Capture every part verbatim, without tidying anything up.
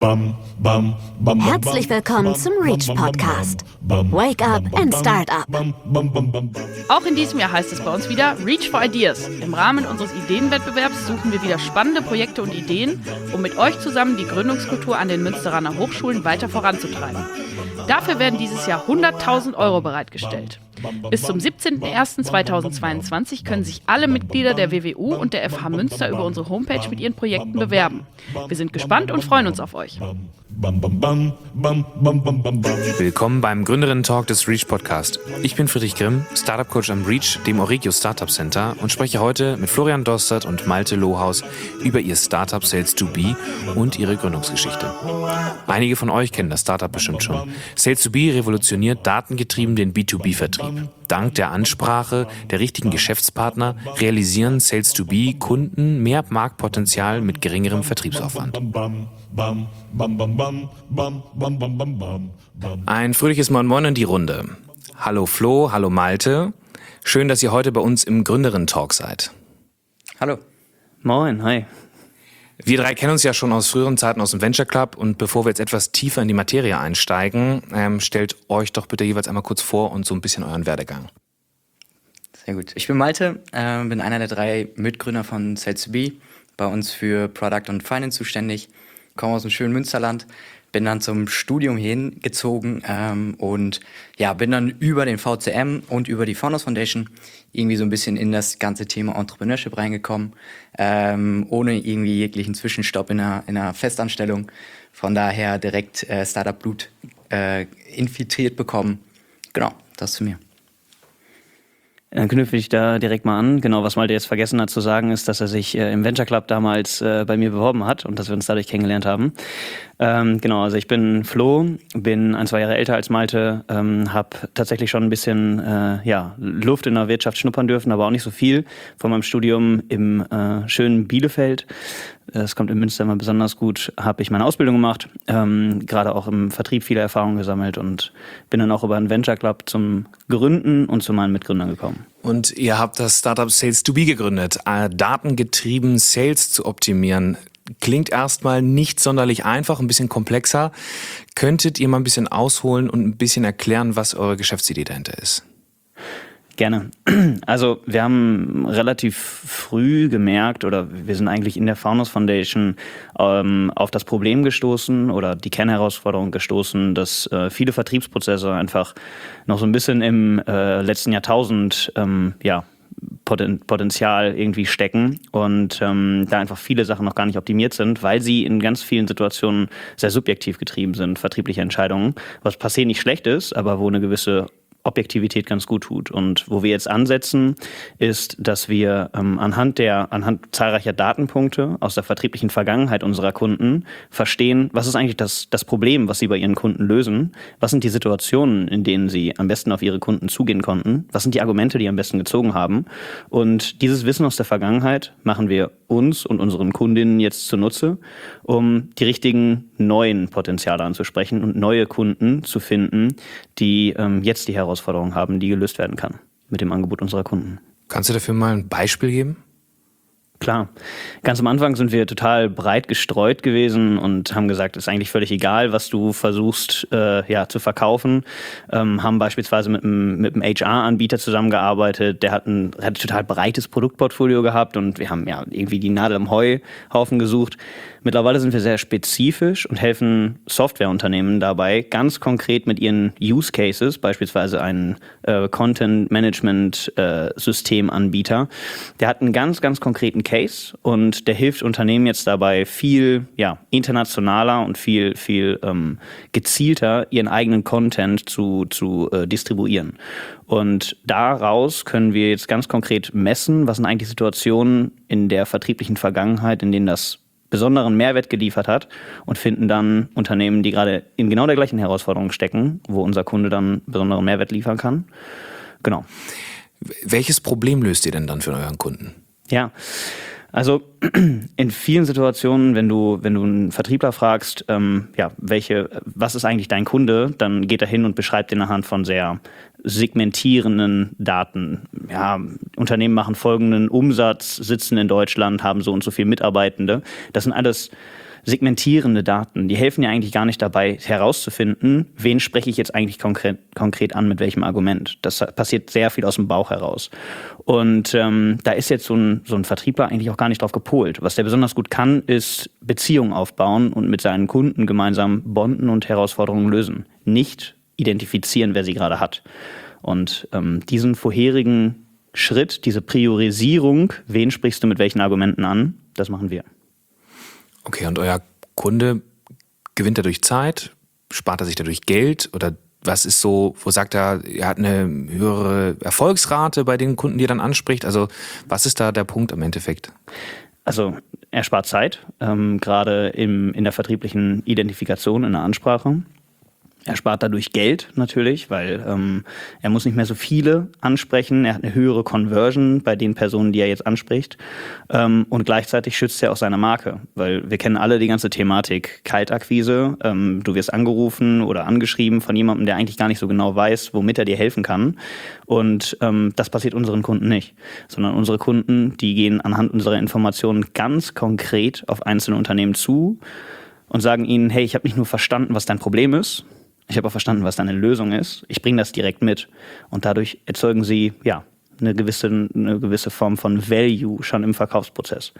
Herzlich willkommen zum Reach Podcast. Wake up and start up. Auch in diesem Jahr heißt es bei uns wieder Reach for Ideas. Im Rahmen unseres Ideenwettbewerbs suchen wir wieder spannende Projekte und Ideen, um mit euch zusammen die Gründungskultur an den Münsteraner Hochschulen weiter voranzutreiben. Dafür werden dieses Jahr hunderttausend Euro bereitgestellt. Bis zum siebzehnten ersten zweitausendzweiundzwanzig können sich alle Mitglieder der W W U und der F H Münster über unsere Homepage mit ihren Projekten bewerben. Wir sind gespannt und freuen uns auf euch. Willkommen beim Gründerinnen-Talk des Reach Podcast. Ich bin Friedrich Grimm, Startup-Coach am Reach, dem Oregio Startup Center, und spreche heute mit Florian Dostert und Malte Lohaus über ihr Startup Sales to Be und ihre Gründungsgeschichte. Einige von euch kennen das Startup bestimmt schon. Sales to Be revolutioniert datengetrieben den B zwei B-Vertrieb. Dank der Ansprache der richtigen Geschäftspartner realisieren Sales to Be Kunden mehr Marktpotenzial mit geringerem Vertriebsaufwand. Ein fröhliches Moin Moin in die Runde. Hallo Flo, hallo Malte. Schön, dass ihr heute bei uns im Gründerinnen-Talk seid. Hallo. Moin, hi. Wir drei kennen uns ja schon aus früheren Zeiten aus dem Venture Club, und bevor wir jetzt etwas tiefer in die Materie einsteigen, ähm, stellt euch doch bitte jeweils einmal kurz vor und so ein bisschen euren Werdegang. Sehr gut. Ich bin Malte, äh, bin einer der drei Mitgründer von Sales to Be, bei uns für Product und Finance zuständig, komme aus dem schönen Münsterland, bin dann zum Studium hingezogen ähm, und ja, bin dann über den V C M und über die Founders Foundation irgendwie so ein bisschen in das ganze Thema Entrepreneurship reingekommen, ähm, ohne irgendwie jeglichen Zwischenstopp in einer, in einer Festanstellung. Von daher direkt äh, Startup-Blut äh, infiltriert bekommen. Genau, das zu mir. Dann knüpfe ich da direkt mal an. Genau, was Malte jetzt vergessen hat zu sagen, ist, dass er sich äh, im Venture Club damals äh, bei mir beworben hat und dass wir uns dadurch kennengelernt haben. Ähm, genau, also ich bin Flo, bin ein, zwei Jahre älter als Malte, ähm, habe tatsächlich schon ein bisschen äh, ja, Luft in der Wirtschaft schnuppern dürfen, aber auch nicht so viel. Von meinem Studium im äh, schönen Bielefeld, das kommt in Münster immer besonders gut, habe ich meine Ausbildung gemacht, ähm, gerade auch im Vertrieb viele Erfahrungen gesammelt und bin dann auch über einen Venture Club zum Gründen und zu meinen Mitgründern gekommen. Und ihr habt das Startup Sales to Be gegründet, äh, datengetrieben Sales zu optimieren. Klingt erstmal nicht sonderlich einfach, ein bisschen komplexer. Könntet ihr mal ein bisschen ausholen und ein bisschen erklären, was eure Geschäftsidee dahinter ist? Gerne. Also wir haben relativ früh gemerkt, oder wir sind eigentlich in der Founders Foundation ähm, auf das Problem gestoßen oder die Kernherausforderung gestoßen, dass äh, viele Vertriebsprozesse einfach noch so ein bisschen im äh, letzten Jahrtausend ähm, ja, Poten- Potenzial irgendwie stecken und ähm, da einfach viele Sachen noch gar nicht optimiert sind, weil sie in ganz vielen Situationen sehr subjektiv getrieben sind, vertriebliche Entscheidungen, was per se nicht schlecht ist, aber wo eine gewisse Objektivität ganz gut tut. Und wo wir jetzt ansetzen, ist, dass wir ähm, anhand der, anhand zahlreicher Datenpunkte aus der vertrieblichen Vergangenheit unserer Kunden verstehen, was ist eigentlich das, das Problem, was sie bei ihren Kunden lösen, was sind die Situationen, in denen sie am besten auf ihre Kunden zugehen konnten, was sind die Argumente, die am besten gezogen haben. Und dieses Wissen aus der Vergangenheit machen wir uns und unseren Kundinnen jetzt zunutze, um die richtigen neuen Potenziale anzusprechen und neue Kunden zu finden, die ähm, jetzt die Herausforderungen haben, die gelöst werden kann mit dem Angebot unserer Kunden. Kannst du dafür mal ein Beispiel geben? Klar. Ganz am Anfang sind wir total breit gestreut gewesen und haben gesagt, es ist eigentlich völlig egal, was du versuchst äh, ja, zu verkaufen. Ähm, haben beispielsweise mit einem, mit einem H R-Anbieter zusammengearbeitet, der hat ein, hat ein total breites Produktportfolio gehabt und wir haben ja irgendwie die Nadel im Heuhaufen gesucht. Mittlerweile sind wir sehr spezifisch und helfen Softwareunternehmen dabei, ganz konkret mit ihren Use Cases, beispielsweise ein äh, Content-Management-Systemanbieter, äh, der hat einen ganz, ganz konkreten Case und der hilft Unternehmen jetzt dabei, viel ja, internationaler und viel, viel ähm, gezielter ihren eigenen Content zu, zu äh, distribuieren. Und daraus können wir jetzt ganz konkret messen, was sind eigentlich Situationen in der vertrieblichen Vergangenheit, in denen das besonderen Mehrwert geliefert hat, und finden dann Unternehmen, die gerade in genau der gleichen Herausforderung stecken, wo unser Kunde dann besonderen Mehrwert liefern kann. Genau. Welches Problem löst ihr denn dann für euren Kunden? Ja, also in vielen Situationen, wenn du, wenn du einen Vertriebler fragst, ähm, ja, welche, was ist eigentlich dein Kunde, dann geht er hin und beschreibt ihn anhand von sehr segmentierenden Daten. Ja, Unternehmen machen folgenden Umsatz, sitzen in Deutschland, haben so und so viele Mitarbeitende. Das sind alles segmentierende Daten, die helfen ja eigentlich gar nicht dabei herauszufinden, wen spreche ich jetzt eigentlich konkret, konkret an, mit welchem Argument. Das passiert sehr viel aus dem Bauch heraus. Und ähm, da ist jetzt so ein, so ein Vertriebler eigentlich auch gar nicht drauf gepolt. Was der besonders gut kann, ist Beziehungen aufbauen und mit seinen Kunden gemeinsam bonden und Herausforderungen lösen. Nicht identifizieren, wer sie gerade hat. Und ähm, diesen vorherigen Schritt, diese Priorisierung, wen sprichst du mit welchen Argumenten an, das machen wir. Okay, und euer Kunde, gewinnt er durch Zeit? Spart er sich dadurch Geld? Oder was ist so, wo sagt er, er hat eine höhere Erfolgsrate bei den Kunden, die er dann anspricht? Also was ist da der Punkt im Endeffekt? Also er spart Zeit, ähm, gerade im, in der vertrieblichen Identifikation, in der Ansprache. Er spart dadurch Geld natürlich, weil ähm, er muss nicht mehr so viele ansprechen. Er hat eine höhere Conversion bei den Personen, die er jetzt anspricht. Ähm, und gleichzeitig schützt er auch seine Marke, weil wir kennen alle die ganze Thematik Kaltakquise. Ähm, du wirst angerufen oder angeschrieben von jemandem, der eigentlich gar nicht so genau weiß, womit er dir helfen kann. Und ähm, das passiert unseren Kunden nicht, sondern unsere Kunden, die gehen anhand unserer Informationen ganz konkret auf einzelne Unternehmen zu und sagen ihnen, hey, ich habe nicht nur verstanden, was dein Problem ist, ich habe auch verstanden, was deine Lösung ist. Ich bringe das direkt mit. Und dadurch erzeugen sie ja eine gewisse, eine gewisse Form von Value schon im Verkaufsprozess.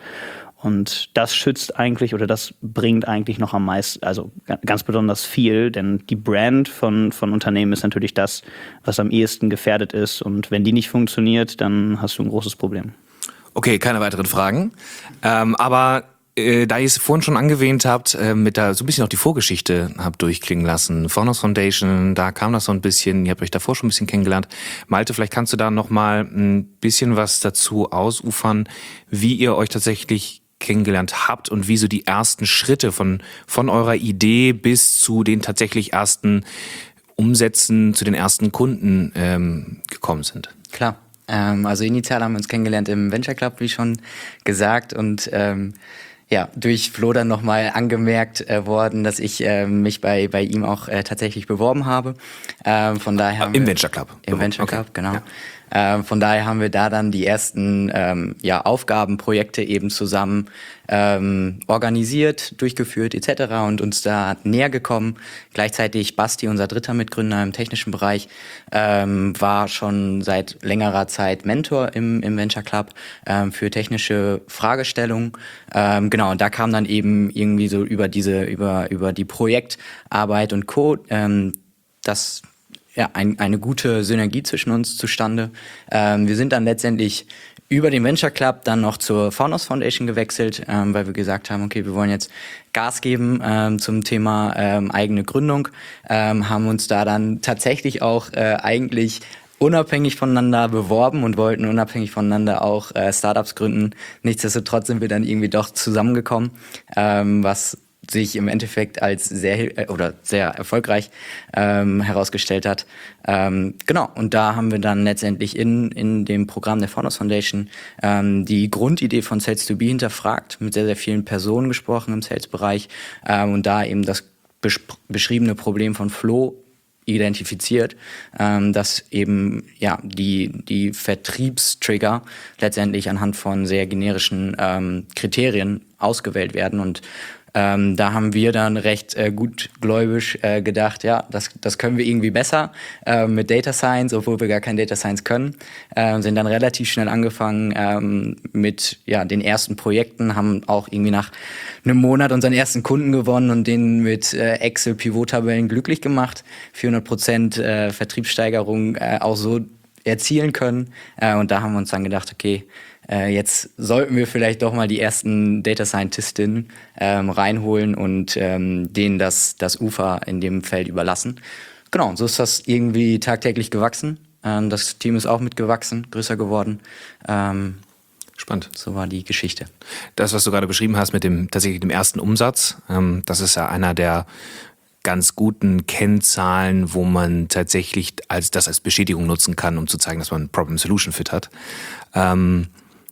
Und das schützt eigentlich oder das bringt eigentlich noch am meisten, also ganz besonders viel, denn die Brand von, von Unternehmen ist natürlich das, was am ehesten gefährdet ist. Und wenn die nicht funktioniert, dann hast du ein großes Problem. Okay, keine weiteren Fragen. Ähm, aber Äh, da ihr es vorhin schon angewähnt habt, äh, mit da so ein bisschen auch die Vorgeschichte habt durchklingen lassen. Phonos Foundation, da kam das so ein bisschen, ihr habt euch davor schon ein bisschen kennengelernt. Malte, vielleicht kannst du da nochmal ein bisschen was dazu ausufern, wie ihr euch tatsächlich kennengelernt habt und wie so die ersten Schritte von, von eurer Idee bis zu den tatsächlich ersten Umsätzen, zu den ersten Kunden ähm, gekommen sind. Klar. Ähm, also initial haben wir uns kennengelernt im Venture Club, wie schon gesagt, und ähm, ja, durch Flo dann nochmal angemerkt äh, worden, dass ich äh, mich bei bei ihm auch äh, tatsächlich beworben habe. Ähm, von daher haben Im wir, Venture Club. Im Venture Club, okay. genau. Ja. Ähm, von daher haben wir da dann die ersten ähm, ja, Aufgabenprojekte eben zusammen ähm, organisiert, durchgeführt et cetera und uns da näher gekommen. Gleichzeitig Basti, unser dritter Mitgründer im technischen Bereich, ähm, war schon seit längerer Zeit Mentor im, im Venture Club ähm, für technische Fragestellungen. Ähm, genau, und da kam dann eben irgendwie so über diese, über, über die Projektarbeit und Co. Ähm, das ja, ein, eine gute Synergie zwischen uns zustande. Ähm, wir sind dann letztendlich über den Venture Club dann noch zur Phonos Foundation gewechselt, ähm, weil wir gesagt haben, okay, wir wollen jetzt Gas geben ähm, zum Thema ähm, eigene Gründung, ähm, haben uns da dann tatsächlich auch äh, eigentlich unabhängig voneinander beworben und wollten unabhängig voneinander auch äh, Startups gründen. Nichtsdestotrotz sind wir dann irgendwie doch zusammengekommen, ähm, was sich im Endeffekt als sehr äh, oder sehr erfolgreich ähm, herausgestellt hat. Ähm, genau, und da haben wir dann letztendlich in in dem Programm der Phonos Foundation ähm, die Grundidee von Sales to Be hinterfragt, mit sehr, sehr vielen Personen gesprochen im Sales-Bereich ähm, und da eben das besp- beschriebene Problem von Flo identifiziert, ähm, dass eben ja die die Vertriebstrigger letztendlich anhand von sehr generischen ähm, Kriterien ausgewählt werden und Ähm, da haben wir dann recht äh, gutgläubig äh, gedacht, ja, das, das können wir irgendwie besser äh, mit Data Science, obwohl wir gar kein Data Science können. Äh, sind dann relativ schnell angefangen ähm, mit ja, den ersten Projekten, haben auch irgendwie nach einem Monat unseren ersten Kunden gewonnen und den mit äh, Excel-Pivot-Tabellen glücklich gemacht. vierhundert Prozent äh, Vertriebssteigerung äh, auch so erzielen können. Äh, und da haben wir uns dann gedacht, okay, jetzt sollten wir vielleicht doch mal die ersten Data Scientistinnen ähm, reinholen und ähm, denen das, das Ufer in dem Feld überlassen. Genau, so ist das irgendwie tagtäglich gewachsen. Ähm, das Team ist auch mitgewachsen, größer geworden. Ähm, Spannend. So war die Geschichte. Das, was du gerade beschrieben hast mit dem tatsächlich dem ersten Umsatz, ähm, das ist ja einer der ganz guten Kennzahlen, wo man tatsächlich als das als Bestätigung nutzen kann, um zu zeigen, dass man Problem-Solution-Fit hat. Ähm,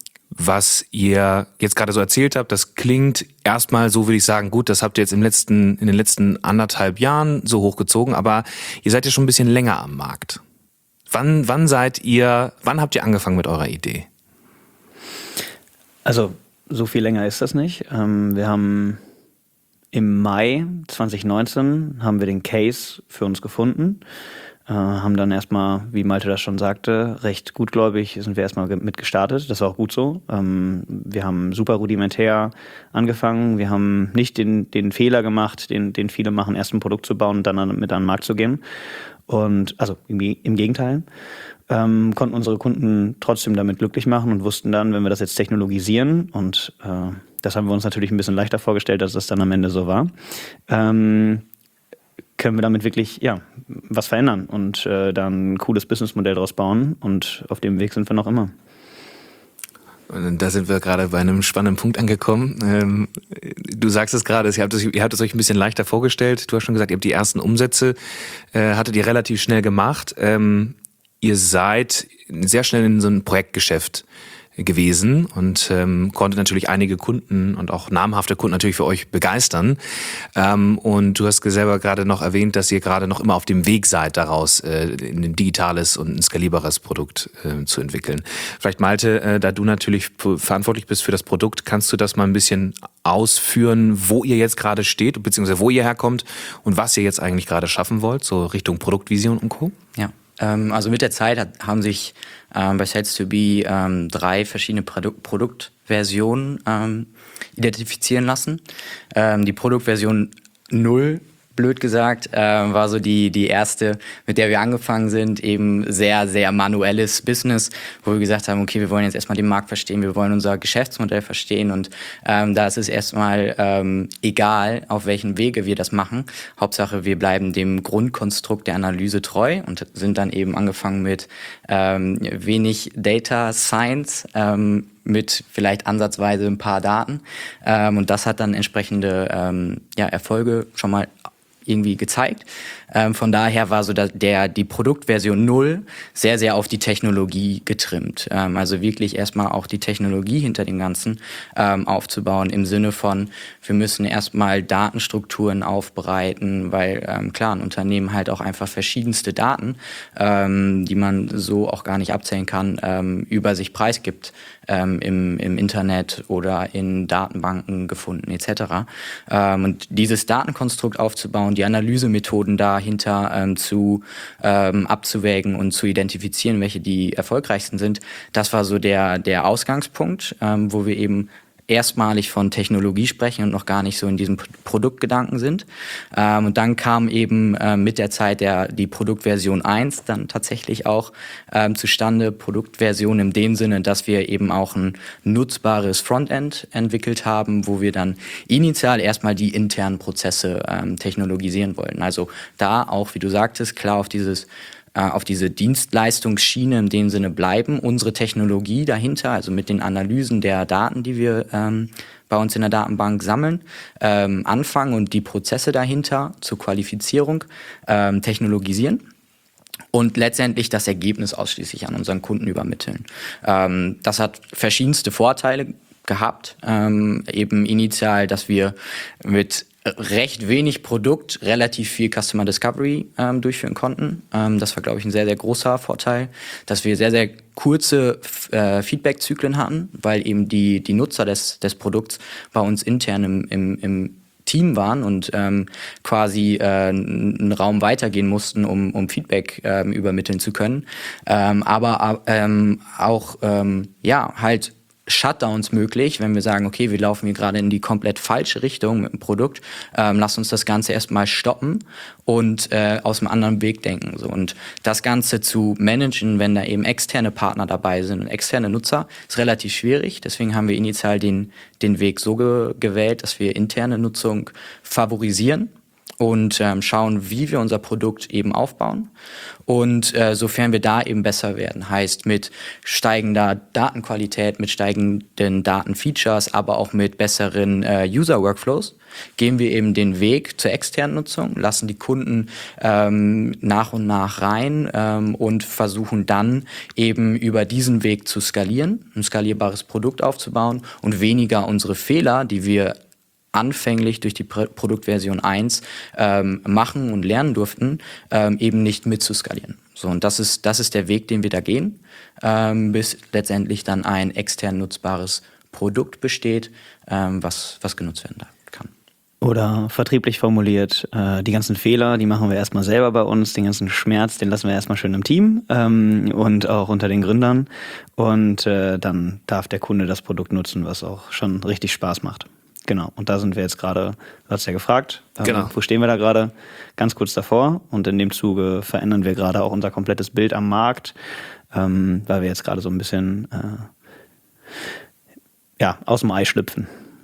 Was ihr jetzt gerade so erzählt habt, das klingt erstmal so, würde ich sagen, gut, das habt ihr jetzt im letzten, in den letzten anderthalb Jahren so hochgezogen, aber ihr seid ja schon ein bisschen länger am Markt. Wann, wann seid ihr, wann habt ihr angefangen mit eurer Idee? Also so viel länger ist das nicht. Ähm, wir haben im Mai zwanzig neunzehn haben wir den Case für uns gefunden. Äh, haben dann erstmal, wie Malte das schon sagte, recht gutgläubig sind wir erstmal ge- mit gestartet. Das war auch gut so. Ähm, wir haben super rudimentär angefangen. Wir haben nicht den, den Fehler gemacht, den, den viele machen, erst ein Produkt zu bauen und dann an, mit an den Markt zu gehen. Und also im, im Gegenteil. Ähm, konnten unsere Kunden trotzdem damit glücklich machen und wussten dann, wenn wir das jetzt technologisieren, und äh, das haben wir uns natürlich ein bisschen leichter vorgestellt, als das dann am Ende so war, ähm, können wir damit wirklich ja was verändern und äh, dann ein cooles Businessmodell draus bauen, und auf dem Weg sind wir noch immer. Und da sind wir gerade bei einem spannenden Punkt angekommen. Ähm, du sagst es gerade, ihr habt es, ihr habt es euch ein bisschen leichter vorgestellt. Du hast schon gesagt, ihr habt die ersten Umsätze, äh, hattet ihr relativ schnell gemacht. Ähm, ihr seid sehr schnell in so ein Projektgeschäft gewesen und ähm, konnte natürlich einige Kunden und auch namhafte Kunden natürlich für euch begeistern. Ähm, und du hast selber gerade noch erwähnt, dass ihr gerade noch immer auf dem Weg seid, daraus äh, ein digitales und ein skalierbares Produkt äh, zu entwickeln. Vielleicht Malte, äh, da du natürlich p- verantwortlich bist für das Produkt, kannst du das mal ein bisschen ausführen, wo ihr jetzt gerade steht, beziehungsweise wo ihr herkommt und was ihr jetzt eigentlich gerade schaffen wollt, so Richtung Produktvision und Co.? Ja, ähm, also mit der Zeit hat, haben sich ähm, bei Sales to Be ähm, drei verschiedene Produ- Produktversionen ähm, identifizieren lassen. Ähm, die Produktversion null, blöd gesagt, äh, war so die, die erste, mit der wir angefangen sind, eben sehr, sehr manuelles Business, wo wir gesagt haben, okay, wir wollen jetzt erstmal den Markt verstehen, wir wollen unser Geschäftsmodell verstehen, und ähm, da ist es erstmal ähm, egal, auf welchen Wege wir das machen. Hauptsache, wir bleiben dem Grundkonstrukt der Analyse treu und sind dann eben angefangen mit ähm, wenig Data Science, ähm, mit vielleicht ansatzweise ein paar Daten, ähm, und das hat dann entsprechende ähm, ja, Erfolge schon mal irgendwie gezeigt. Ähm, von daher war so der, der die Produktversion null sehr, sehr auf die Technologie getrimmt. Ähm, also wirklich erstmal auch die Technologie hinter dem Ganzen ähm, aufzubauen, im Sinne von, wir müssen erstmal Datenstrukturen aufbereiten, weil ähm, klar, ein Unternehmen halt auch einfach verschiedenste Daten, ähm, die man so auch gar nicht abzählen kann, ähm, über sich preisgibt, ähm, im, im Internet oder in Datenbanken gefunden et cetera. Ähm, und dieses Datenkonstrukt aufzubauen, die Analysemethoden dahinter ähm, zu ähm, abzuwägen und zu identifizieren, welche die erfolgreichsten sind, das war so der, der Ausgangspunkt, ähm, wo wir eben erstmalig von Technologie sprechen und noch gar nicht so in diesem P- Produktgedanken sind. Ähm, und dann kam eben äh, mit der Zeit der, die Produktversion eins dann tatsächlich auch ähm, zustande. Produktversion in dem Sinne, dass wir eben auch ein nutzbares Frontend entwickelt haben, wo wir dann initial erstmal die internen Prozesse ähm, technologisieren wollten. Also da auch, wie du sagtest, klar auf dieses auf diese Dienstleistungsschiene in dem Sinne bleiben, unsere Technologie dahinter, also mit den Analysen der Daten, die wir ähm, bei uns in der Datenbank sammeln, ähm, anfangen und die Prozesse dahinter zur Qualifizierung ähm, technologisieren und letztendlich das Ergebnis ausschließlich an unseren Kunden übermitteln. Ähm, das hat verschiedenste Vorteile gehabt, ähm, eben initial, dass wir mit recht wenig Produkt relativ viel Customer Discovery ähm, durchführen konnten. Ähm, das war, glaube ich, ein sehr, sehr großer Vorteil, dass wir sehr, sehr kurze äh, Feedback-Zyklen hatten, weil eben die, die Nutzer des, des Produkts bei uns intern im, im, im Team waren und ähm, quasi äh, einen Raum weitergehen mussten, um, um Feedback ähm, übermitteln zu können. Ähm, aber ähm, auch, ähm, ja, halt Shutdowns möglich, wenn wir sagen, okay, wir laufen hier gerade in die komplett falsche Richtung mit dem Produkt, ähm, lass uns das Ganze erstmal stoppen und äh, aus einem anderen Weg denken. So. Und das Ganze zu managen, wenn da eben externe Partner dabei sind und externe Nutzer, ist relativ schwierig. Deswegen haben wir initial den, den Weg so ge- gewählt, dass wir interne Nutzung favorisieren und ähm, schauen, wie wir unser Produkt eben aufbauen. Und äh, sofern wir da eben besser werden, heißt mit steigender Datenqualität, mit steigenden Datenfeatures, aber auch mit besseren äh, User-Workflows, gehen wir eben den Weg zur externen Nutzung, lassen die Kunden ähm, nach und nach rein ähm, und versuchen dann eben über diesen Weg zu skalieren, ein skalierbares Produkt aufzubauen und weniger unsere Fehler, die wir anfänglich durch die Pro- Produktversion eins ähm, machen und lernen durften, ähm, eben nicht mitzuskalieren. So, und das ist, das ist der Weg, den wir da gehen, ähm, bis letztendlich dann ein extern nutzbares Produkt besteht, ähm, was, was genutzt werden kann. Oder vertrieblich formuliert, äh, die ganzen Fehler, die machen wir erstmal selber bei uns, den ganzen Schmerz, den lassen wir erstmal schön im Team ähm, und auch unter den Gründern. Und äh, dann darf der Kunde das Produkt nutzen, was auch schon richtig Spaß macht. Genau, und da sind wir jetzt gerade, du hast ja gefragt, ähm, Genau. wo stehen wir da gerade? Ganz kurz davor. Und in dem Zuge verändern wir gerade auch unser komplettes Bild am Markt, ähm, weil wir jetzt gerade so ein bisschen äh, ja, aus dem Ei schlüpfen.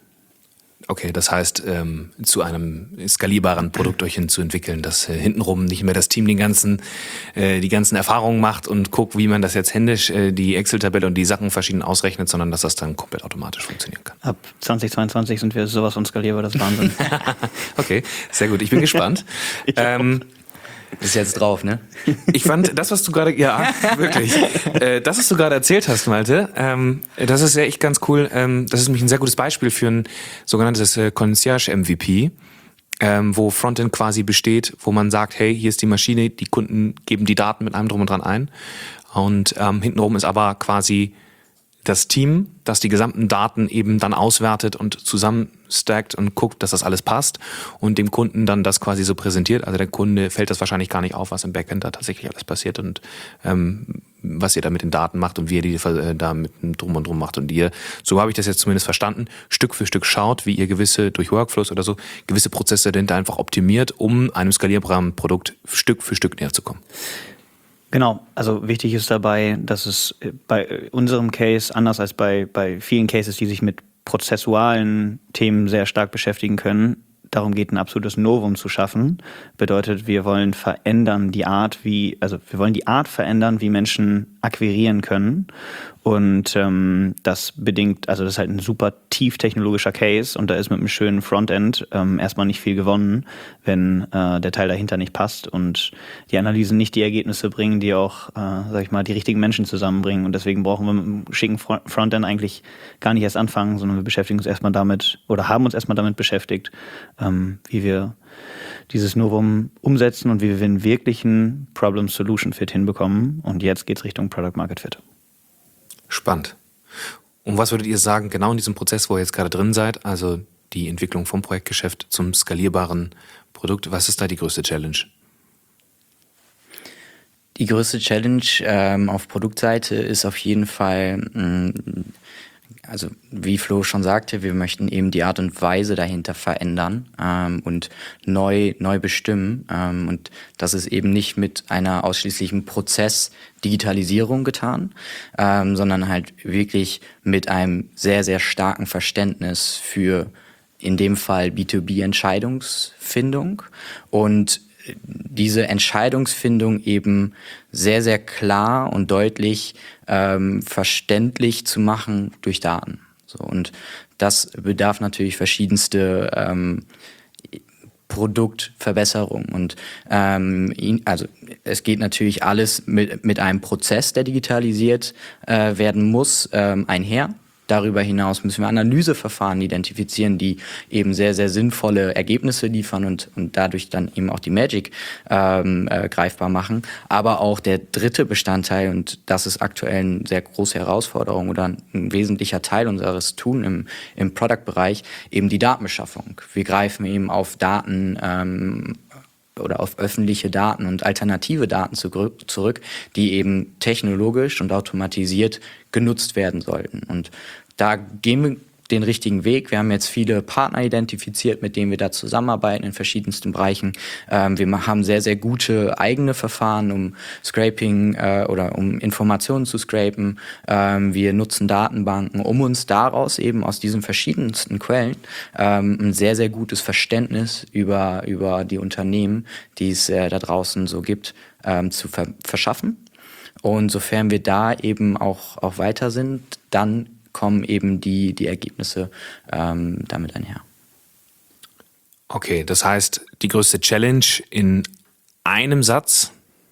Okay, das heißt, ähm, zu einem skalierbaren Produkt euch hinzuentwickeln, dass äh, hintenrum nicht mehr das Team den ganzen, äh, die ganzen Erfahrungen macht und guckt, wie man das jetzt händisch, äh, die Excel-Tabelle und die Sachen verschieden ausrechnet, sondern dass das dann komplett automatisch funktionieren kann. Ab zweitausendzweiundzwanzig sind wir sowas von skalierbar, das ist Wahnsinn. Okay, sehr gut. Ich bin gespannt. ähm, Ist jetzt drauf, ne? Ich fand das, was du gerade, ja, wirklich, äh, das, was du gerade erzählt hast, Malte, ähm, das ist ja echt ganz cool. Ähm, das ist nämlich ein sehr gutes Beispiel für ein sogenanntes äh, Concierge-M V P, ähm, wo Frontend quasi besteht, wo man sagt, hey, hier ist die Maschine, die Kunden geben die Daten mit allem drum und dran ein. Und ähm, hintenrum ist aber quasi das Team, das die gesamten Daten eben dann auswertet und zusammenstackt und guckt, dass das alles passt und dem Kunden dann das quasi so präsentiert. Also der Kunde fällt das wahrscheinlich gar nicht auf, was im Backend da tatsächlich alles passiert und ähm, was ihr da mit den Daten macht und wie ihr die äh, da mit dem Drum und Drum macht. Und ihr, so habe ich das jetzt zumindest verstanden, Stück für Stück schaut, wie ihr gewisse, durch Workflows oder so, gewisse Prozesse dahinter einfach optimiert, um einem skalierbaren Produkt Stück für Stück näher zu kommen. Genau, also wichtig ist dabei, dass es bei unserem Case, anders als bei, bei vielen Cases, die sich mit prozessualen Themen sehr stark beschäftigen können, darum geht, ein absolutes Novum zu schaffen. Bedeutet, wir wollen verändern die Art, wie, also wir wollen die Art verändern, wie Menschen akquirieren können. Und ähm, das bedingt, also das ist halt ein super tief technologischer Case und da ist mit einem schönen Frontend ähm, erstmal nicht viel gewonnen, wenn äh, der Teil dahinter nicht passt und die Analysen nicht die Ergebnisse bringen, die auch, äh, sag ich mal, die richtigen Menschen zusammenbringen. Und deswegen brauchen wir mit einem schicken Frontend eigentlich gar nicht erst anfangen, sondern wir beschäftigen uns erstmal damit oder haben uns erstmal damit beschäftigt, ähm, wie wir dieses Novum umsetzen und wie wir einen wirklichen Problem-Solution-Fit hinbekommen. Und jetzt geht's Richtung Product-Market-Fit. Spannend. Und was würdet ihr sagen, genau in diesem Prozess, wo ihr jetzt gerade drin seid, also die Entwicklung vom Projektgeschäft zum skalierbaren Produkt, was ist da die größte Challenge? Die größte Challenge ähm, auf Produktseite ist auf jeden Fall, mh, also wie Flo schon sagte, wir möchten eben die Art und Weise dahinter verändern ähm, und neu neu bestimmen. Ähm, und das ist eben nicht mit einer ausschließlichen Prozessdigitalisierung getan, ähm, sondern halt wirklich mit einem sehr, sehr starken Verständnis für in dem Fall B zwei B-Entscheidungsfindung und diese Entscheidungsfindung eben sehr, sehr klar und deutlich ähm, verständlich zu machen durch Daten. So, und das bedarf natürlich verschiedenste ähm, Produktverbesserungen. Und ähm, also es geht natürlich alles mit, mit einem Prozess, der digitalisiert äh, werden muss, ähm, einher. Darüber hinaus müssen wir Analyseverfahren identifizieren, die eben sehr, sehr sinnvolle Ergebnisse liefern und, und dadurch dann eben auch die Magic ähm, äh, greifbar machen. Aber auch der dritte Bestandteil, und das ist aktuell eine sehr große Herausforderung oder ein, ein wesentlicher Teil unseres Tun im, im Product-Bereich, eben die Datenbeschaffung. Wir greifen eben auf Daten ähm, oder auf öffentliche Daten und alternative Daten zurück, die eben technologisch und automatisiert genutzt werden sollten. Und da gehen wir den richtigen Weg. Wir haben jetzt viele Partner identifiziert, mit denen wir da zusammenarbeiten in verschiedensten Bereichen. Ähm, wir haben sehr, sehr gute eigene Verfahren, um Scraping äh, oder um Informationen zu scrapen. Ähm, wir nutzen Datenbanken, um uns daraus eben aus diesen verschiedensten Quellen ähm, ein sehr, sehr gutes Verständnis über, über die Unternehmen, die es äh, da draußen so gibt, ähm, zu ver- verschaffen. Und sofern wir da eben auch, auch weiter sind, dann kommen eben die, die Ergebnisse ähm, damit einher. Okay, das heißt, die größte Challenge in einem Satz?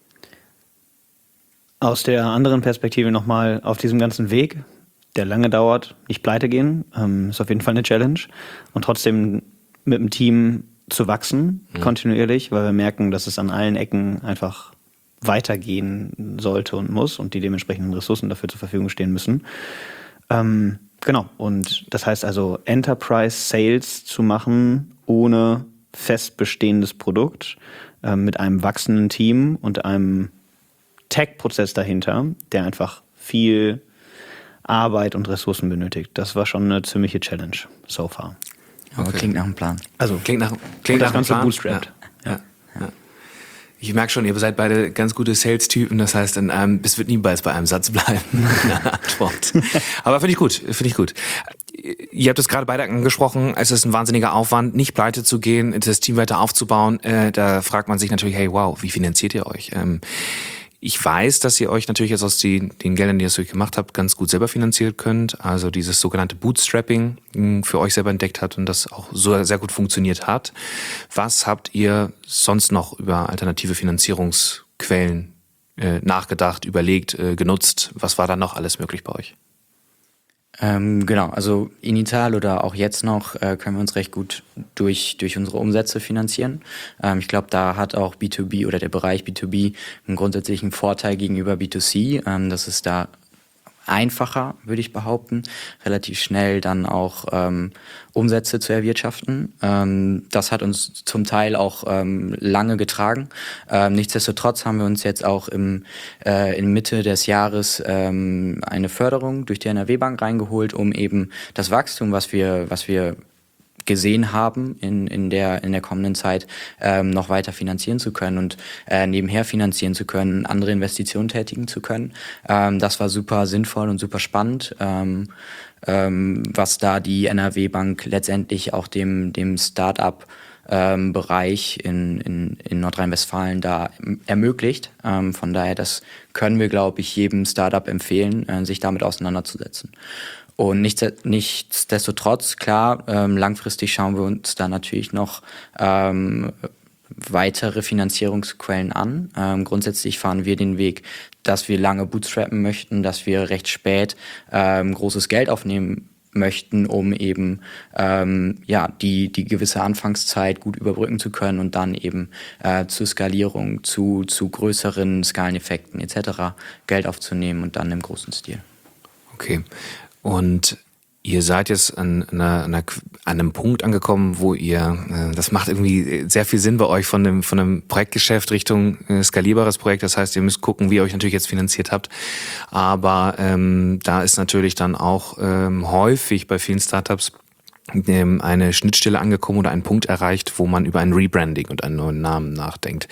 Aus der anderen Perspektive nochmal auf diesem ganzen Weg, der lange dauert, nicht pleite gehen, ähm, ist auf jeden Fall eine Challenge. Und trotzdem mit dem Team zu wachsen, mhm. kontinuierlich, weil wir merken, dass es an allen Ecken einfach weitergehen sollte und muss und die dementsprechenden Ressourcen dafür zur Verfügung stehen müssen. Ähm, genau, und das heißt also Enterprise Sales zu machen ohne fest bestehendes Produkt äh, mit einem wachsenden Team und einem Tech-Prozess dahinter, der einfach viel Arbeit und Ressourcen benötigt. Das war schon eine ziemliche Challenge so far. Aber Okay. klingt nach einem Plan. Also klingt nach klingt das nach Ganze einem Plan. bootstrapped. Ja. Ja. Ja. Ich merke schon, ihr seid beide ganz gute Sales-Typen. Das heißt, in einem, es wird niemals bei einem Satz bleiben. Eine Antwort. Aber finde ich gut. Finde ich gut. Ihr habt es gerade beide angesprochen. Es ist ein wahnsinniger Aufwand, nicht pleite zu gehen, das Team weiter aufzubauen. Äh, da fragt man sich natürlich, hey, wow, wie finanziert ihr euch? Ähm, Ich weiß, dass ihr euch natürlich jetzt aus den, den Geldern, die ihr so gemacht habt, ganz gut selber finanzieren könnt. Also dieses sogenannte Bootstrapping mh, für euch selber entdeckt hat und das auch so sehr gut funktioniert hat. Was habt ihr sonst noch über alternative Finanzierungsquellen äh, nachgedacht, überlegt, äh, genutzt? Was war da noch alles möglich bei euch? Ähm, genau, also initial oder auch jetzt noch äh, können wir uns recht gut durch, durch unsere Umsätze finanzieren. Ähm, ich glaube, da hat auch B zwei B oder der Bereich B zwei B einen grundsätzlichen Vorteil gegenüber B zwei C. Ähm, das ist da einfacher, würde ich behaupten, relativ schnell dann auch ähm, Umsätze zu erwirtschaften. Ähm, das hat uns zum Teil auch ähm, lange getragen. Ähm, nichtsdestotrotz haben wir uns jetzt auch im, äh, in Mitte des Jahres ähm, eine Förderung durch die N R W-Bank reingeholt, um eben das Wachstum, was wir, was wir gesehen haben in, in, der, in der kommenden Zeit, ähm, noch weiter finanzieren zu können und äh, nebenher finanzieren zu können, andere Investitionen tätigen zu können. Ähm, das war super sinnvoll und super spannend, ähm, ähm, was da die N R W-Bank letztendlich auch dem, dem Start-up ähm, Bereich in, in, in Nordrhein-Westfalen da ermöglicht. Ähm, von daher, das können wir, glaube ich, jedem Start-up empfehlen, äh, sich damit auseinanderzusetzen. Und nichts, nichtsdestotrotz, klar, ähm, langfristig schauen wir uns da natürlich noch ähm, weitere Finanzierungsquellen an. Ähm, grundsätzlich fahren wir den Weg, dass wir lange bootstrappen möchten, dass wir recht spät ähm, großes Geld aufnehmen möchten, um eben ähm, ja die die gewisse Anfangszeit gut überbrücken zu können und dann eben äh, zur Skalierung, zu, zu größeren Skaleneffekten et cetera Geld aufzunehmen und dann im großen Stil. Okay. Und ihr seid jetzt an, einer, an, einer, an einem Punkt angekommen, wo ihr, äh, das macht irgendwie sehr viel Sinn bei euch von dem, von einem Projektgeschäft Richtung äh, skalierbares Projekt. Das heißt, ihr müsst gucken, wie ihr euch natürlich jetzt finanziert habt. Aber ähm, da ist natürlich dann auch ähm, häufig bei vielen Startups ähm, eine Schnittstelle angekommen oder ein Punkt erreicht, wo man über ein Rebranding und einen neuen Namen nachdenkt.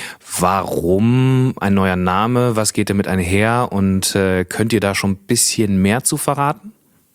Warum ein neuer Name? Was geht damit einher? Und äh, könnt ihr da schon ein bisschen mehr zu verraten?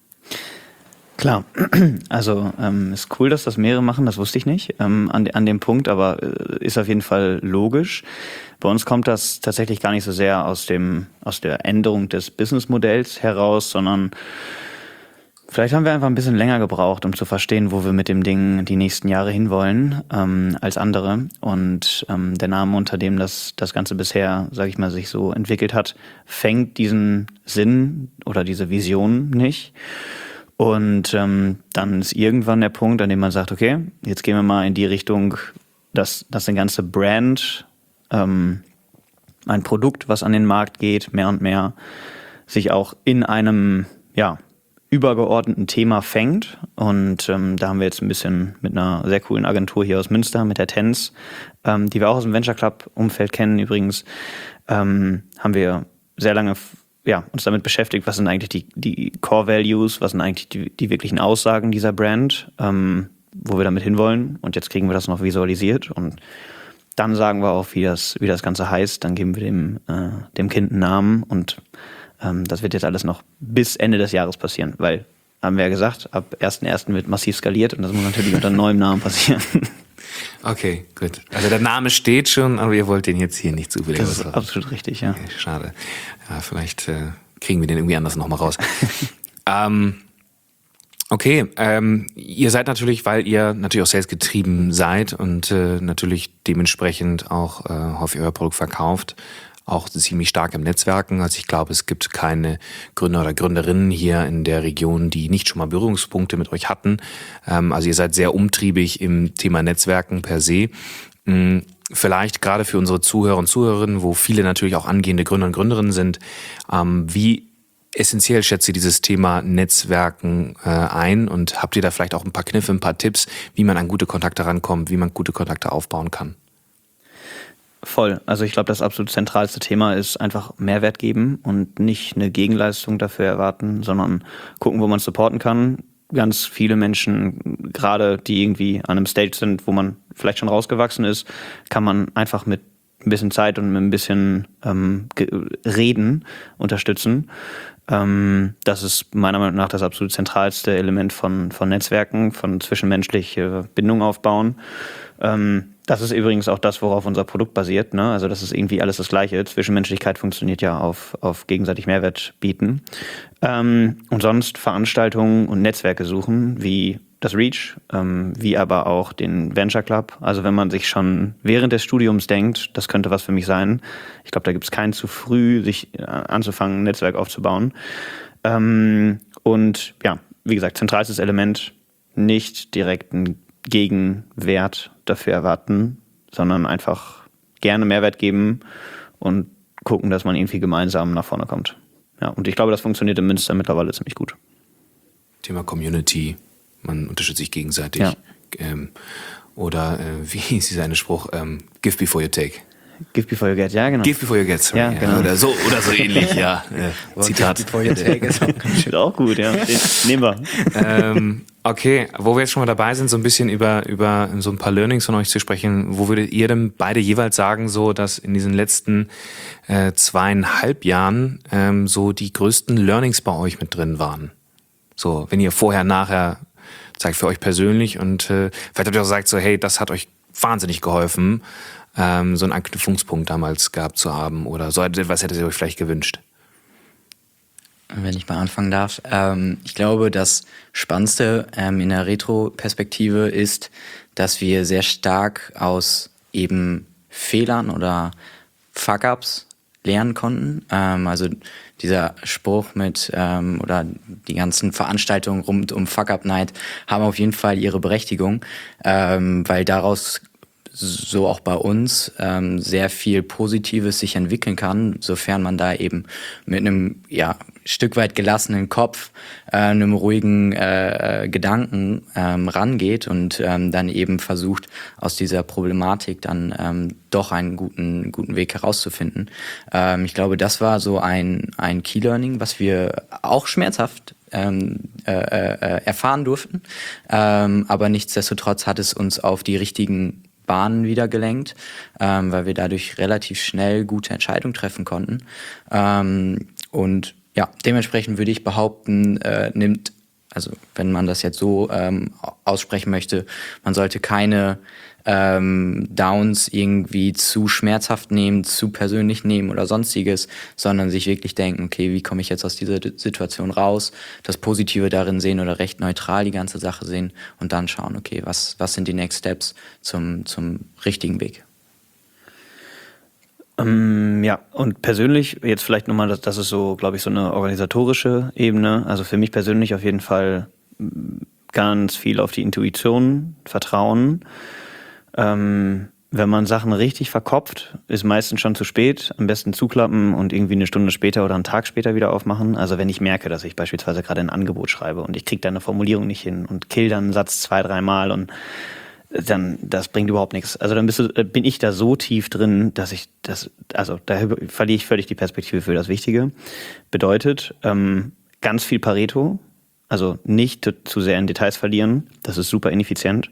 Klar, also ähm, ist cool, dass das mehrere machen, das wusste ich nicht ähm, an, an dem Punkt, aber äh, ist auf jeden Fall logisch. Bei uns kommt das tatsächlich gar nicht so sehr aus dem aus der Änderung des Businessmodells heraus, sondern vielleicht haben wir einfach ein bisschen länger gebraucht, um zu verstehen, wo wir mit dem Ding die nächsten Jahre hinwollen, ähm, als andere. Und ähm, der Name, unter dem das, das Ganze bisher, sage ich mal, sich so entwickelt hat, fängt diesen Sinn oder diese Vision nicht. Und ähm, dann ist irgendwann der Punkt, an dem man sagt, okay, jetzt gehen wir mal in die Richtung, dass, dass eine ganze Brand, ähm, ein Produkt, was an den Markt geht, mehr und mehr, sich auch in einem, ja, übergeordneten Thema fängt. Und ähm, da haben wir jetzt ein bisschen mit einer sehr coolen Agentur hier aus Münster, mit der Tens, ähm, die wir auch aus dem Venture Club-Umfeld kennen übrigens, ähm, haben wir sehr lange ja, uns damit beschäftigt, was sind eigentlich die, die Core Values, was sind eigentlich die, die wirklichen Aussagen dieser Brand, ähm, wo wir damit hinwollen. Und jetzt kriegen wir das noch visualisiert und dann sagen wir auch, wie das, wie das Ganze heißt. Dann geben wir dem, äh, dem Kind einen Namen und ähm, das wird jetzt alles noch bis Ende des Jahres passieren, weil, haben wir ja gesagt, ab ersten ersten wird massiv skaliert und das muss natürlich unter neuem Namen passieren. Okay, gut. Also der Name steht schon, aber ihr wollt den jetzt hier nicht zufällig. Das ist absolut richtig, ja. Okay, schade. Ja, vielleicht äh, kriegen wir den irgendwie anders nochmal raus. ähm, okay, ähm, ihr seid natürlich, weil ihr natürlich auch Sales getrieben seid und äh, natürlich dementsprechend auch äh, häufig euer Produkt verkauft, auch ziemlich stark im Netzwerken. Also ich glaube, es gibt keine Gründer oder Gründerinnen hier in der Region, die nicht schon mal Berührungspunkte mit euch hatten. Ähm, also ihr seid sehr umtriebig im Thema Netzwerken per se. Ähm, vielleicht gerade für unsere Zuhörer und Zuhörerinnen, wo viele natürlich auch angehende Gründer und Gründerinnen sind, ähm, wie essentiell schätzt ihr dieses Thema Netzwerken äh, ein und habt ihr da vielleicht auch ein paar Kniffe, ein paar Tipps, wie man an gute Kontakte rankommt, wie man gute Kontakte aufbauen kann? Voll. Also ich glaube, das absolut zentralste Thema ist einfach Mehrwert geben und nicht eine Gegenleistung dafür erwarten, sondern gucken, wo man supporten kann. Ganz viele Menschen, gerade die irgendwie an einem Stage sind, wo man vielleicht schon rausgewachsen ist, kann man einfach mit ein bisschen Zeit und mit ein bisschen ähm, Reden unterstützen. Ähm, das ist meiner Meinung nach das absolut zentralste Element von, von Netzwerken, von zwischenmenschliche Bindung aufbauen. Ähm, das ist übrigens auch das, worauf unser Produkt basiert, ne? Also das ist irgendwie alles das Gleiche. Zwischenmenschlichkeit funktioniert ja auf, auf gegenseitig Mehrwert bieten. Ähm, und sonst Veranstaltungen und Netzwerke suchen, wie das Reach, ähm, wie aber auch den Venture Club. Also wenn man sich schon während des Studiums denkt, das könnte was für mich sein. Ich glaube, da gibt es keinen zu früh, sich äh, anzufangen, ein Netzwerk aufzubauen. Ähm, und ja, wie gesagt, zentralstes Element, nicht direkt einen Gegenwert dafür erwarten, sondern einfach gerne Mehrwert geben und gucken, dass man irgendwie gemeinsam nach vorne kommt. Ja, und ich glaube, das funktioniert in Münster mittlerweile ziemlich gut. Thema Community, man unterstützt sich gegenseitig. Ja. Ähm, oder äh, wie hieß dieser eine Spruch? Ähm, give before you take. Give before you get, ja genau. Give before you get, sorry. Ja, genau. Oder so, oder so ähnlich, ja. Äh, Zitat. Give before you take ist auch ganz schön. Ist auch gut, ja. Den nehmen wir. ähm, okay, wo wir jetzt schon mal dabei sind, so ein bisschen über, über so ein paar Learnings von euch zu sprechen, wo würdet ihr denn beide jeweils sagen, so dass in diesen letzten äh, zweieinhalb Jahren ähm, so die größten Learnings bei euch mit drin waren? So, wenn ihr vorher, nachher zeigt für euch persönlich und äh, vielleicht habt ihr auch gesagt, so hey, das hat euch wahnsinnig geholfen, ähm, so einen Anknüpfungspunkt damals gehabt zu haben oder so, was hättet ihr euch vielleicht gewünscht? Wenn ich mal anfangen darf. Ähm, ich glaube, das Spannendste ähm, in der Retro-Perspektive ist, dass wir sehr stark aus eben Fehlern oder Fuck-Ups lernen konnten. Ähm, also dieser Spruch mit ähm, oder die ganzen Veranstaltungen rund um Fuck-Up-Night haben auf jeden Fall ihre Berechtigung, ähm, weil daraus so auch bei uns ähm, sehr viel Positives sich entwickeln kann, sofern man da eben mit einem ja Stück weit gelassenen Kopf, äh, einem ruhigen äh, Gedanken ähm, rangeht und ähm, dann eben versucht, aus dieser Problematik dann ähm, doch einen guten guten Weg herauszufinden. Ähm, ich glaube, das war so ein ein Key Learning, was wir auch schmerzhaft ähm, äh, äh, erfahren durften, ähm, aber nichtsdestotrotz hat es uns auf die richtigen Bahnen wieder gelenkt, ähm, weil wir dadurch relativ schnell gute Entscheidungen treffen konnten. Ähm, und ja, dementsprechend würde ich behaupten, äh, nimmt, also wenn man das jetzt so ähm, aussprechen möchte, man sollte keine ähm, Downs irgendwie zu schmerzhaft nehmen, zu persönlich nehmen oder sonstiges, sondern sich wirklich denken, okay, wie komme ich jetzt aus dieser Situation raus, das Positive darin sehen oder recht neutral die ganze Sache sehen und dann schauen, okay, was, was sind die Next Steps zum, zum richtigen Weg. Ähm, ja, und persönlich, jetzt vielleicht nochmal, das, das ist so, glaube ich, so eine organisatorische Ebene. Also für mich persönlich auf jeden Fall ganz viel auf die Intuition vertrauen. Ähm, wenn man Sachen richtig verkopft, ist meistens schon zu spät. Am besten zuklappen und irgendwie eine Stunde später oder einen Tag später wieder aufmachen. Also wenn ich merke, dass ich beispielsweise gerade ein Angebot schreibe und ich kriege da eine Formulierung nicht hin und kill dann einen Satz zwei, dreimal und dann, das bringt überhaupt nichts. Also dann bist du, bin ich da so tief drin, dass ich das, also da verliere ich völlig die Perspektive für das Wichtige. Bedeutet, ähm, ganz viel Pareto, also nicht zu sehr in Details verlieren, das ist super ineffizient.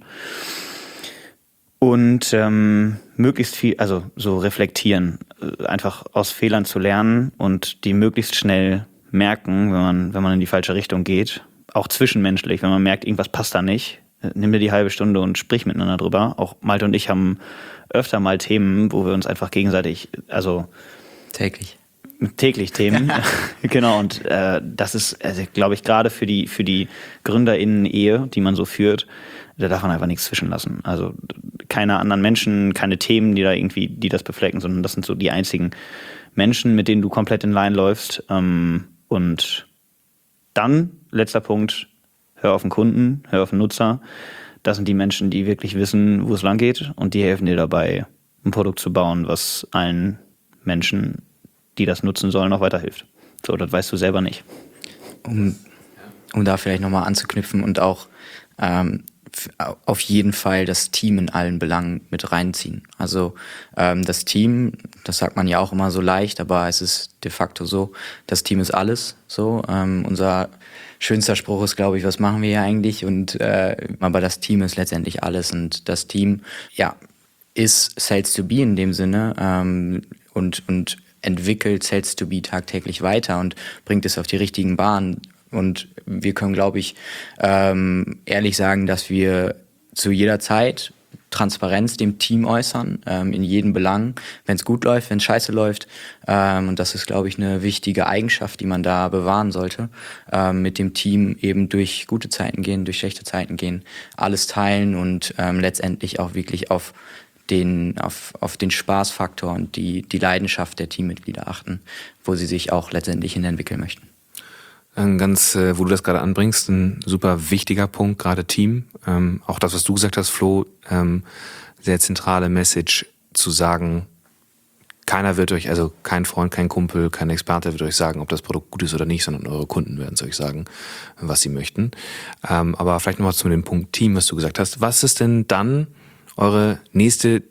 Und ähm, möglichst viel, also so reflektieren, einfach aus Fehlern zu lernen und die möglichst schnell merken, wenn man, wenn man in die falsche Richtung geht. Auch zwischenmenschlich, wenn man merkt, irgendwas passt da nicht, nimm dir die halbe Stunde und sprich miteinander drüber. Auch Malte und ich haben öfter mal Themen, wo wir uns einfach gegenseitig, also täglich. Täglich Themen, genau. Und äh, das ist, also, glaube ich, gerade für die für die GründerInnen-Ehe, die man so führt, da darf man einfach nichts zwischenlassen. Also keine anderen Menschen, keine Themen, die da irgendwie, die das beflecken, sondern das sind so die einzigen Menschen, mit denen du komplett in Line läufst. Ähm, und dann, letzter Punkt, hör auf den Kunden, hör auf den Nutzer. Das sind die Menschen, die wirklich wissen, wo es lang geht und die helfen dir dabei, ein Produkt zu bauen, was allen Menschen, die das nutzen sollen, auch weiterhilft. So, das weißt du selber nicht. Um, um da vielleicht nochmal anzuknüpfen und auch ähm, f- auf jeden Fall das Team in allen Belangen mit reinziehen. Also ähm, das Team, das sagt man ja auch immer so leicht, aber es ist de facto so, das Team ist alles. So, ähm, unser schönster Spruch ist, glaube ich, was machen wir hier eigentlich? Und äh, aber das Team ist letztendlich alles und das Team, ja, ist Sales to Be in dem Sinne ähm, und und entwickelt Sales to Be tagtäglich weiter und bringt es auf die richtigen Bahnen. Und wir können, glaube ich, ähm, ehrlich sagen, dass wir zu jeder Zeit Transparenz dem Team äußern, ähm, in jedem Belang, wenn es gut läuft, wenn es scheiße läuft. Ähm, und das ist, glaube ich, eine wichtige Eigenschaft, die man da bewahren sollte. Ähm, mit dem Team eben durch gute Zeiten gehen, durch schlechte Zeiten gehen, alles teilen und ähm, letztendlich auch wirklich auf den, auf, auf den Spaßfaktor und die, die Leidenschaft der Teammitglieder achten, wo sie sich auch letztendlich hin entwickeln möchten. Ein ganz, äh, wo du das gerade anbringst, ein super wichtiger Punkt, gerade Team. Ähm, auch das, was du gesagt hast, Flo, ähm, sehr zentrale Message zu sagen, keiner wird euch, also kein Freund, kein Kumpel, kein Experte wird euch sagen, ob das Produkt gut ist oder nicht, sondern eure Kunden werden es euch sagen, was sie möchten. Ähm, aber vielleicht nochmal zu dem Punkt Team, was du gesagt hast. Was ist denn dann eure nächste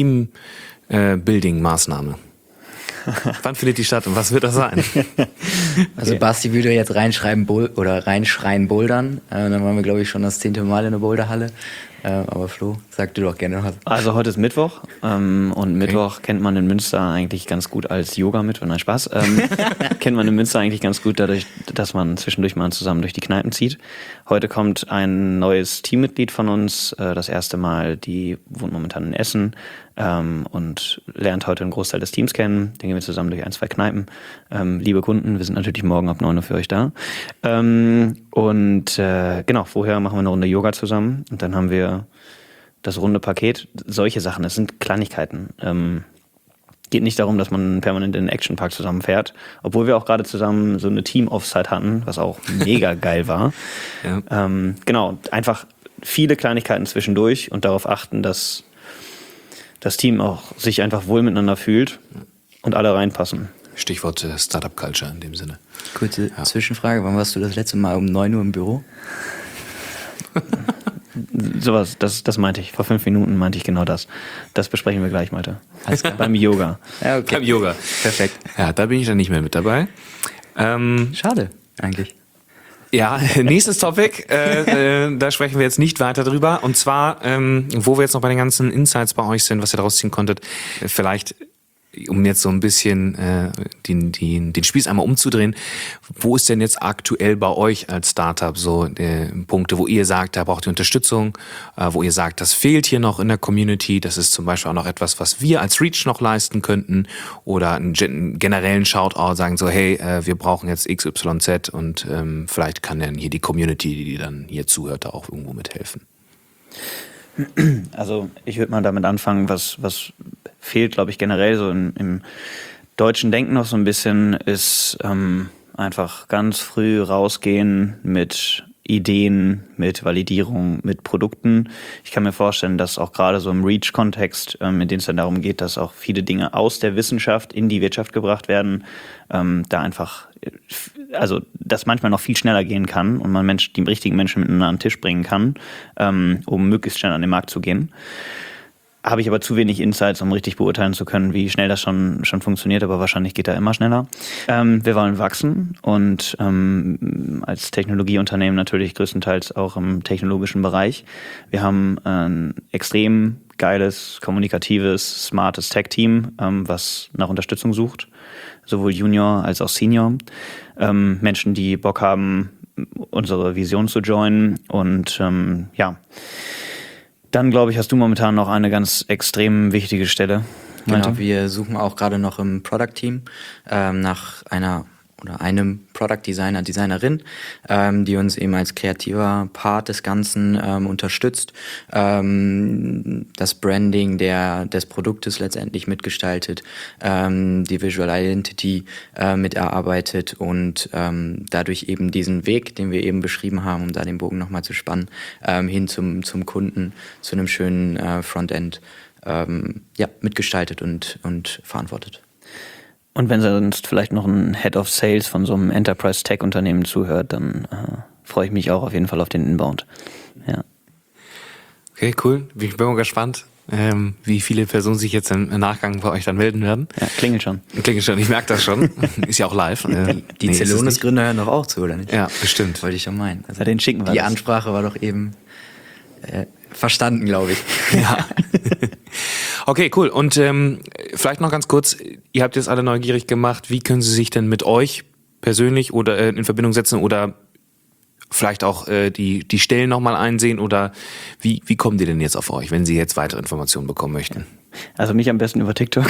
Team-Building-Maßnahme? Wann findet die statt und was wird das sein? Also okay. Basti würde jetzt reinschreiben Bol- oder reinschreien Bouldern. Äh, dann waren wir, glaube ich, schon das zehnte Mal in der Boulderhalle. Äh, aber Flo, sag du doch gerne was. Also heute ist Mittwoch ähm, und okay. Mittwoch kennt man in Münster eigentlich ganz gut als Yoga-Mittwoch. Nein, Spaß. Ähm, kennt man in Münster eigentlich ganz gut dadurch, dass man zwischendurch mal zusammen durch die Kneipen zieht. Heute kommt ein neues Teammitglied von uns, äh, das erste Mal. Die wohnt momentan in Essen ähm, und lernt heute einen Großteil des Teams kennen. Den gehen wir zusammen durch ein, zwei Kneipen. Ähm, liebe Kunden, wir sind natürlich morgen ab neun Uhr für euch da. Ähm, und äh, genau, vorher machen wir eine Runde Yoga zusammen und dann haben wir das runde Paket. Solche Sachen, das sind Kleinigkeiten. Ähm, geht nicht darum, dass man permanent in den Actionpark zusammenfährt, obwohl wir auch gerade zusammen so eine Team-Offside hatten, was auch mega geil war. Ja. Ähm, genau, einfach viele Kleinigkeiten zwischendurch und darauf achten, dass das Team auch sich einfach wohl miteinander fühlt und alle reinpassen. Stichwort äh, Startup Culture in dem Sinne. Kurze ja. Zwischenfrage, wann warst du das letzte Mal um neun Uhr im Büro? Sowas, das, das meinte ich. Vor fünf Minuten meinte ich genau das. Das besprechen wir gleich, Malte. Beim Yoga. Ja, okay. Beim Yoga. Perfekt. Ja, da bin ich dann nicht mehr mit dabei. Ähm, Schade, eigentlich. Ja, nächstes Topic, äh, äh, da sprechen wir jetzt nicht weiter drüber. Und zwar, ähm, wo wir jetzt noch bei den ganzen Insights bei euch sind, was ihr daraus ziehen konntet, vielleicht, um jetzt so ein bisschen äh, den, den, den Spieß einmal umzudrehen, wo ist denn jetzt aktuell bei euch als Startup so äh, Punkte, wo ihr sagt, da braucht ihr Unterstützung, äh, wo ihr sagt, das fehlt hier noch in der Community, das ist zum Beispiel auch noch etwas, was wir als Reach noch leisten könnten, oder einen, einen generellen Shoutout, sagen so, hey, äh, wir brauchen jetzt X Y Z und ähm, vielleicht kann dann hier die Community, die dann hier zuhört, da auch irgendwo mithelfen. Also ich würde mal damit anfangen, was, was fehlt, glaube ich, generell so im, im deutschen Denken noch so ein bisschen, ist ähm, einfach ganz früh rausgehen mit Ideen, mit Validierung, mit Produkten. Ich kann mir vorstellen, dass auch gerade so im Reach-Kontext, ähm, in dem es dann darum geht, dass auch viele Dinge aus der Wissenschaft in die Wirtschaft gebracht werden, ähm, da einfach, also das manchmal noch viel schneller gehen kann und man Mensch, die richtigen Menschen miteinander an den Tisch bringen kann, ähm, um möglichst schnell an den Markt zu gehen. Habe ich aber zu wenig Insights, um richtig beurteilen zu können, wie schnell das schon, schon funktioniert, aber wahrscheinlich geht da immer schneller. Ähm, wir wollen wachsen und ähm, als Technologieunternehmen natürlich größtenteils auch im technologischen Bereich. Wir haben ein extrem geiles, kommunikatives, smartes Tech-Team, ähm, was nach Unterstützung sucht, sowohl Junior als auch Senior. Ähm, Menschen, die Bock haben, unsere Vision zu joinen und ähm, ja, dann, glaube ich, hast du momentan noch eine ganz extrem wichtige Stelle. Genau, wir suchen auch gerade noch im Product-Team ähm, nach einer oder einem Product-Designer, Designerin, ähm, die uns eben als kreativer Part des Ganzen ähm, unterstützt, ähm, das Branding der, des Produktes letztendlich mitgestaltet, ähm, die Visual Identity äh, mit erarbeitet und ähm, dadurch eben diesen Weg, den wir eben beschrieben haben, um da den Bogen nochmal zu spannen, ähm, hin zum, zum Kunden, zu einem schönen äh, Frontend, ähm, ja, mitgestaltet und, und verantwortet. Und wenn sonst vielleicht noch ein Head of Sales von so einem Enterprise-Tech-Unternehmen zuhört, dann äh, freue ich mich auch auf jeden Fall auf den Inbound. Ja. Okay, cool. Ich bin mal gespannt, ähm, wie viele Personen sich jetzt im Nachgang bei euch dann melden werden. Ja, klingelt schon. Klingelt schon, ich merke das schon. Ist ja auch live. Äh, Die nee, Celonis-Gründer hören doch auch zu, oder nicht? Ja, bestimmt. Wollte ich schon meinen. Also Ja, den schicken wir Die das. Ansprache war doch eben äh, verstanden, glaube ich. Ja. Okay, cool. Und ähm, vielleicht noch ganz kurz, ihr habt jetzt alle neugierig gemacht, wie können sie sich denn mit euch persönlich oder äh, in Verbindung setzen oder vielleicht auch äh, die, die Stellen nochmal einsehen oder wie, wie kommen die denn jetzt auf euch, wenn sie jetzt weitere Informationen bekommen möchten? Also mich am besten über TikTok.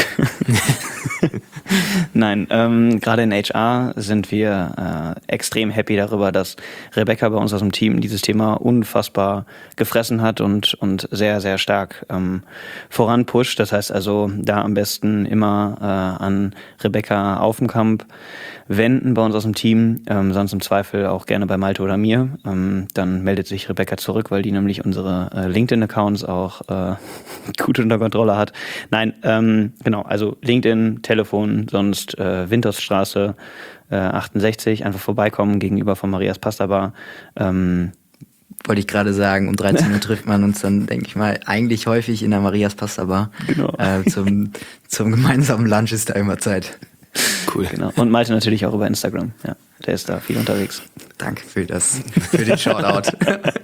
Nein, ähm, gerade in H R sind wir äh, extrem happy darüber, dass Rebecca bei uns aus dem Team dieses Thema unfassbar gefressen hat und, und sehr, sehr stark ähm, voranpusht. Das heißt also, da am besten immer äh, an Rebecca Aufenkamp wenden bei uns aus dem Team, ähm, sonst im Zweifel auch gerne bei Malte oder mir. Ähm, dann meldet sich Rebecca zurück, weil die nämlich unsere äh, LinkedIn-Accounts auch äh, gut unter Kontrolle hat. Nein, ähm, genau, also LinkedIn, Telefon, sonst äh, Wintersstraße äh, achtundsechzig, einfach vorbeikommen gegenüber von Marias Pasta Bar. Ähm, Wollte ich gerade sagen, um dreizehn Uhr trifft man uns dann, denke ich mal, eigentlich häufig in der Marias Pasta Bar. Genau. Äh, zum, zum gemeinsamen Lunch ist da immer Zeit. Cool. genau. Und Malte natürlich auch über Instagram. Ja, der ist da viel unterwegs. Danke für das, für den Shoutout.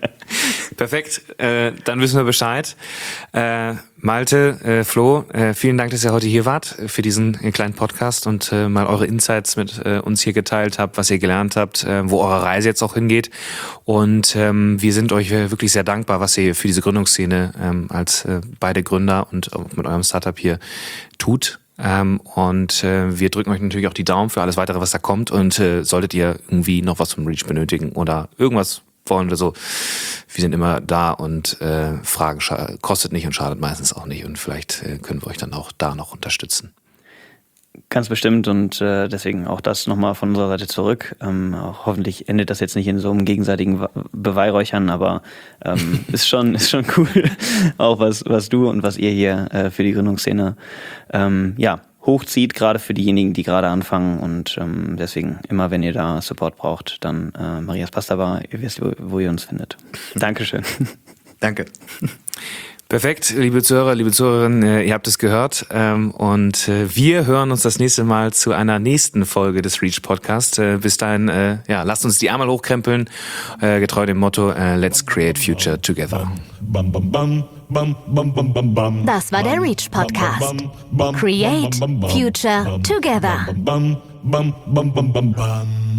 Perfekt, äh, dann wissen wir Bescheid. Äh, Malte, äh, Flo, äh, vielen Dank, dass ihr heute hier wart für diesen äh, kleinen Podcast und äh, mal eure Insights mit äh, uns hier geteilt habt, was ihr gelernt habt, äh, wo eure Reise jetzt auch hingeht. Und ähm, wir sind euch äh, wirklich sehr dankbar, was ihr für diese Gründungsszene ähm, als äh, beide Gründer und auch mit eurem Startup hier tut. Ähm, und äh, wir drücken euch natürlich auch die Daumen für alles weitere, was da kommt. Und äh, solltet ihr irgendwie noch was vom Reach benötigen oder irgendwas wollen wir so, wir sind immer da und äh, Fragen scha- kostet nicht und schadet meistens auch nicht. Und vielleicht äh, können wir euch dann auch da noch unterstützen. Ganz bestimmt und äh, deswegen auch das nochmal von unserer Seite zurück. Ähm, auch hoffentlich endet das jetzt nicht in so einem gegenseitigen Beweihräuchern, aber ähm, ist schon ist schon cool, auch was was du und was ihr hier äh, für die Gründungsszene ähm, ja hochzieht, gerade für diejenigen, die gerade anfangen und ähm, deswegen immer, wenn ihr da Support braucht, dann äh, Marias Pasta Bar, ihr wisst, wo, wo ihr uns findet. Dankeschön. Danke. Perfekt, liebe Zuhörer, liebe Zuhörerinnen, äh, ihr habt es gehört ähm, und äh, wir hören uns das nächste Mal zu einer nächsten Folge des Reach Podcast. Äh, bis dahin, äh, ja, lasst uns die Ärmel hochkrempeln, äh, getreu dem Motto äh, Let's Create Future Together. Das war der Reach Podcast. Create Future Together.